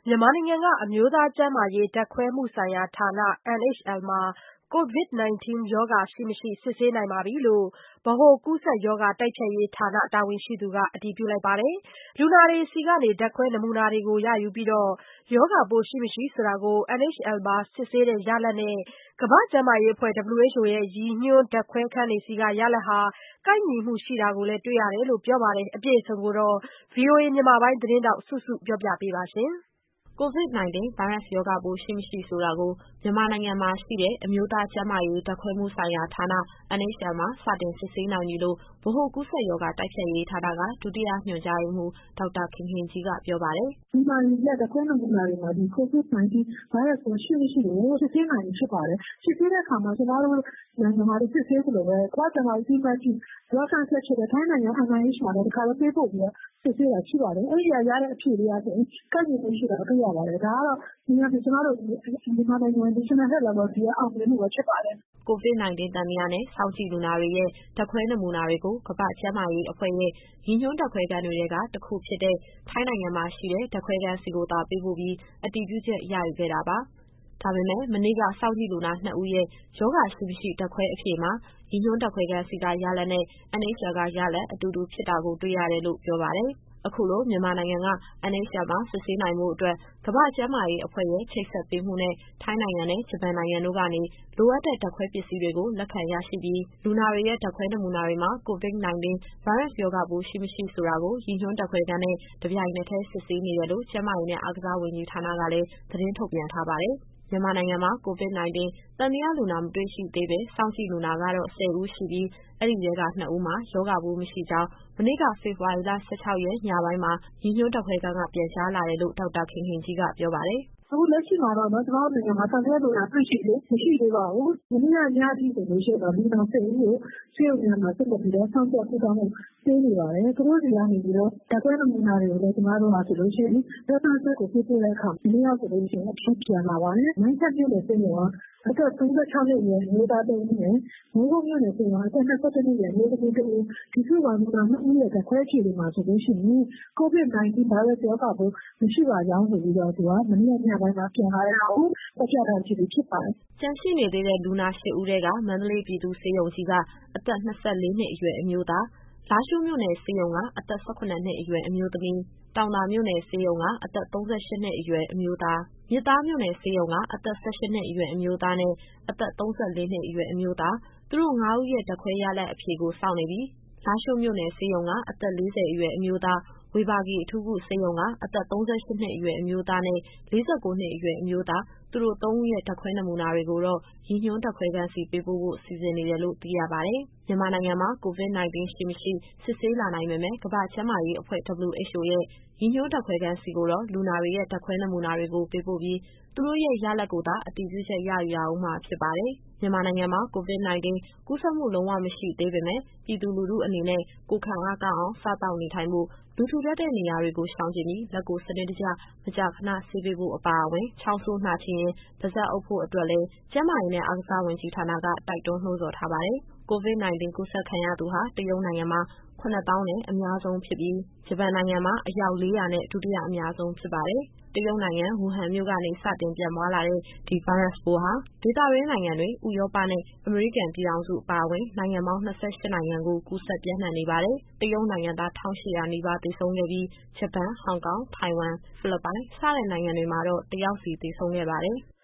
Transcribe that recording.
မြန်မာနိုင်ငံကအမျိုးသားကျန်းမာရေးဓာတ်ခွဲမှုဆိုင်ရာဌာန NHL မှာ COVID-19 ရောဂါရှိမရှိ စစ်ဆေးနိုင်ပြီလို့ ဗဟိုကူးစက်ရောဂါတိုက်ဖျက်ရေးဌာနတာဝန်ရှိသူက အတည်ပြုလိုက်ပါတယ်။ လူနာတွေဆီကနေ ဓာတ်ခွဲနမူနာတွေကိုရယူပြီး ရောဂါပိုးရှိမရှိ NHL မှာစစ်ဆေးတဲ့ရလဒ်နဲ့ ကမ္ဘာ့ကျန်းမာရေးအဖွဲ့ WHO ရဲ့ ရည်ညွှန်းဓာတ်ခွဲခန်းတွေဆီကရလဒ်ဟာ ကိုက်ညီမှုရှိတာကိုလည်းတွေ့ရတယ်လို့ပြောပါတယ်။ အပြည့်အစုံကို ဗွီအိုအေမြန်မာပိုင်းသတင်းထောက်စုစုကပြောပြပေးပါမယ်။ COVID-19 ဗိုင်းရပ်စ်ရောဂါပိုးရှိမရှိဆိုတာကို မြန်မာနိုင်ငံမှာရှိတဲ့အမျိုးသားကျန်းမာရေးဓာတ်ခွဲမှုဆိုင်ရာဌာန NHL မှာစတင်စစ်ဆေးနိုင်ပြီလို့ ဗဟိုကူးစက်ရောဂါတိုက်ဖျက်ရေးဌာနက ဒုတိယညွှန်ကြားရေးမှူး ဒေါက်တာခင်ခင်ကြီးကပြောပါတယ်။ "ဒီမှာယူတဲ့ဓာတ်ခွဲနမူနာတွေမှာ COVID-19 ဗိုင်းရပ်စ်ပိုးရှိမရှိကိုစစ်ဆေးနိုင်ပြီဖြစ်ပါတယ်။စစ်ဆေးတဲ့အခါမှာကျမတို့နိုင်ငံမှာစစ်ဆေးသလိုပဲကမ္ဘာ့ကျန်းမာရေးအသိအမှတ်ပြု reference ဆက်ဖြစ်တဲ့ထိုင်းနိုင်ငံ NIH မှာလည်းတခါတည်းပေးပို့ပြီးတော့စစ်ဆေးတာရှိပါတယ်။အဲဒီကရတဲ့အဖြေတွေကဆိုရင်ကိုက်ညီမှုရှိတာတွေ့ရပါတယ်။ဒါကတော့ဒီမှာကျမတို့မြန်မာနိုင်ငံ National Health Laboratory ရဲ့အောင်မြင်မှုပဲဖြစ်ပါတယ်။ " COVID-19 သံသယနဲ့စောင့်ကြည့်လူနာတွေရဲ့ဓာတ်ခွဲနမူနာတွေကို ကမ္ဘာ့ကျန်းမာရေးအဖွဲ့ရဲ့ရည်ညွှန်းဓာတ်ခွဲခန်းတွေထဲကတခုဖြစ်တဲ့ ထိုင်းနိုင်ငံမှာရှိတဲ့ဓာတ်ခွဲခန်းဆီကိုသာပေးပို့ပြီးအတည်ပြုချက်ရယူခဲ့တာပါ။ ဒါပေမဲ့မနေ့ကစောင့်ကြည့်လူနာ 2 ဦးရဲ့ရောဂါရှိမရှိဓာတ်ခွဲအဖြေမှာရည်ညွှန်းဓာတ်ခွဲခန်းဆီကရလဒ်နဲ့ NHL ကရလဒ်အတူတူဖြစ်တာကိုတွေ့ရတယ်လို့ပြောပါတယ်။ အခုလိုမြန်မာနိုင်ငံက NHL မှာစစ်ဆေးနိုင်ဖို့အတွက် ကမ္ဘာ့ကျန်းမာရေးအဖွဲ့ရဲ့ချိတ်ဆက်ပေးမှုနဲ့ ထိုင်းနိုင်ငံနဲ့ဂျပန်နိုင်ငံတို့ကနေလိုအပ်တဲ့ဓာတ်ခွဲပစ္စည်းတွေကိုလက်ခံရရှိပြီး လူနာတွေရဲ့ဓာတ်ခွဲနမူနာတွေမှာ COVID-19 ဗိုင်းရပ်စ်ရောဂါပိုးရှိမရှိဆိုတာကို ရည်ညွှန်းဓာတ်ခွဲခန်းနဲ့တပြိုင်နက်တည်းစစ်ဆေးနေတယ်လို့ ကျန်းမာရေးနဲ့အားကစားဝန်ကြီးဌာနကလည်းသတင်းထုတ်ပြန်ထားပါတယ်။ မြန်မာနိုင်ငံမှာ COVID-19 သံသယလူနာမတွေ့ရှိသေးဘဲစောင့်ကြည့်လူနာကတော့ 10 ဦးရှိပြီးအဲဒီထဲက 2 ဦးမှာရောဂါပိုးမရှိကြောင်း မနေ့ကဖေဖော်ဝါရီလ 16 ရက်ညပိုင်းမှာရည်ညွှန်းဓာတ်ခွဲခန်းကပြန်ကြားလာတယ်လို့ ဒေါက်တာခင်ခင်ကြီးကပြောပါတယ်။ "အခုလက်ရှိမှာတော့ကျမတို့နိုင်ငံမှာသံသယလူနာတွေ့ရှိမှုမရှိသေးပါဘူး။မနေ့ကညအထိဆိုရင်တော့လူနာ 10 ဦးကိုဆေးရုံများမှာဆက်လက်ပြီးတော့စောင့်ကြပ်ကုသမှုပေးနေပါတယ်။သူတို့ဆီကနေပြီးတော့ဓာတ်ခွဲနမူနာတွေကိုလည်းကျမတို့ဟာဆိုလို့ရှိရင် reference ကိုပေးပို့တဲ့အခါမနေ့ကဆိုလို့ရှိရင်အဖြေပြန်လာပါတယ်။မိုင်းဆတ်မြို့နယ်ဆေးရုံကအသက် 36 နှစ်အရွယ်အမျိုးသား 1 ဦးနဲ့မိုးကုတ်မြို့နယ်ဆေးရုံကအသက် 22 နှစ်အရွယ်အမျိုးသမီး 1 ဦးဒီစုစုပေါင်းလူနာ 2 ဦးရဲ့ဓာတ်ခွဲအဖြေတွေမှာဆိုလို့ရှိရင် COVID-19 ဗိုင်းရပ်စ်ရောဂါပိုးမရှိပါကြောင်းဆိုပြီးတော့သူကမနေ့ကညပိုင်းမှာပြန်လာတဲ့ဟာကိုဖော်ပြထားခြင်းဖြစ်ပါတယ်။ " ကျန်ရှိနေသေးတဲ့လူနာ 8 ဦးထဲက မန္တလေးပြည်သူ့ဆေးရုံကြီးကအသက် 24 နှစ်အရွယ်အမျိုးသား၊ လားရှိုးမြို့နယ်ဆေးရုံကအသက် 18 နှစ်အရွယ်အမျိုးသမီး၊ တောင်သာမြို့နယ်ဆေးရုံကအသက် 38 နှစ်အရွယ်အမျိုးသား၊ မြစ်သားမြို့နယ်ဆေးရုံကအသက် 18 နှစ်အရွယ်အမျိုးသားနဲ့အသက် 34 နှစ်အရွယ်အမျိုးသားသူတို့ 5 ဦးရဲ့ဓာတ်ခွဲရလဒ်အဖြေကိုစောင့်နေပြီးလားရှိုးမြို့နယ်ဆေးရုံကအသက် 40 အရွယ်အမျိုးသား၊ ဝေဘာဂီအထူးကုဆေးရုံကအသက် 38 နှစ်အရွယ်အမျိုးသားနဲ့ 49 နှစ်အရွယ်အမျိုးသားသူတို့ 3 ဦးရဲ့ဓာတ်ခွဲနမူနာတွေကိုတော့ရည်ညွှန်းဓာတ်ခွဲခန်းဆီပေးပို့ဖို့စီစဉ်နေတယ်လို့သိရပါတယ်။ မြန်မာနိုင်ငံမှာ COVID-19 ရှိမရှိစစ်ဆေးလာနိုင်ပေမဲ့ ကမ္ဘာ့ကျန်းမာရေးအဖွဲ့ WHO ရဲ့ရည်ညွှန်းဓာတ်ခွဲခန်းဆီကိုတော့လူနာတွေရဲ့ဓာတ်ခွဲနမူနာတွေကိုပေးပို့ပြီးသူတို့ရဲ့ရလဒ်ကိုသာအတည်ပြုချက်ရယူရဦးမှာဖြစ်ပါတယ်။ မြန်မာနိုင်ငံမှာ COVID-19 ကူးစက်မှုလုံးဝမရှိသေးပေမဲ့ ပြည်သူလူထုအနေနဲ့ကိုယ်ခံအားကောင်းအောင်စားသောက်နေထိုင်ဖို့၊ လူထူထပ်တဲ့နေရာတွေကိုရှောင်ကြဉ်ပြီးလက်ကိုစနစ်တကျမကြာခဏဆေးပေးဖို့အပါအဝင် ချောင်းဆိုးနှာချေရင်ပါးစပ်အုပ်ဖို့အတွက်လည်းကျန်းမာရေးနဲ့အားကစားဝန်ကြီးဌာနကတိုက်တွန်းနှိုးဆော်ထားပါတယ်။ COVID-19 ကူးစက်ခံရသူဟာတရုတ်နိုင်ငံမှာ 7,000,000 နဲ့အများဆုံးဖြစ်ပြီးဂျပန်နိုင်ငံမှာအယောက် 400 နဲ့ဒုတိယအများဆုံးဖြစ်ပါတယ်။ တရုတ်နိုင်ငံ၊ ဝူဟန်မြို့ကနေစတင်ပြန့်ပွားလာတဲ့ဒီဗိုင်းရပ်စ်ပိုးဟာဒေသတွင်းနိုင်ငံတွေဥရောပနဲ့အမေရိကန်ပြည်ထောင်စုအပါအဝင်နိုင်ငံပေါင်း 28 နိုင်ငံကိုကူးစက်ပျံ့နှံ့နေပါတယ်။ တရုတ်နိုင်ငံသား 1,800 နီးပါးသေဆုံးခဲ့ပြီးဂျပန်၊ ဟောင်ကောင်၊ ထိုင်ဝမ်၊ ဖိလစ်ပိုင်စတဲ့နိုင်ငံတွေမှာတော့ 1 ယောက်စီသေဆုံးခဲ့ပါတယ်။